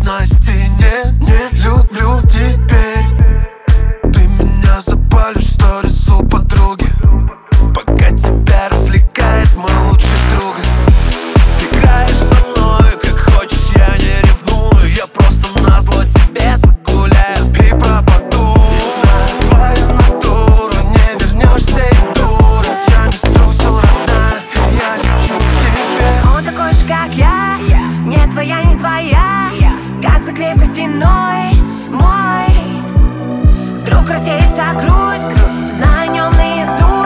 на стене. Не люблю теперь. Ты меня запалишь в сторис у подруги, пока тебя развлекает мой лучший друг. Играешь со мной, как хочешь, я не ревную. Я просто назло тебе загуляю и пропаду. Не знаю, твоя натура, не вернешься и дура. Я не струсил, родная, и я лечу к тебе. Он такой же, как я, не твоя, не твоя, как за крепкой стеной мой. Вдруг рассеется грусть, знаю о нем наизусть.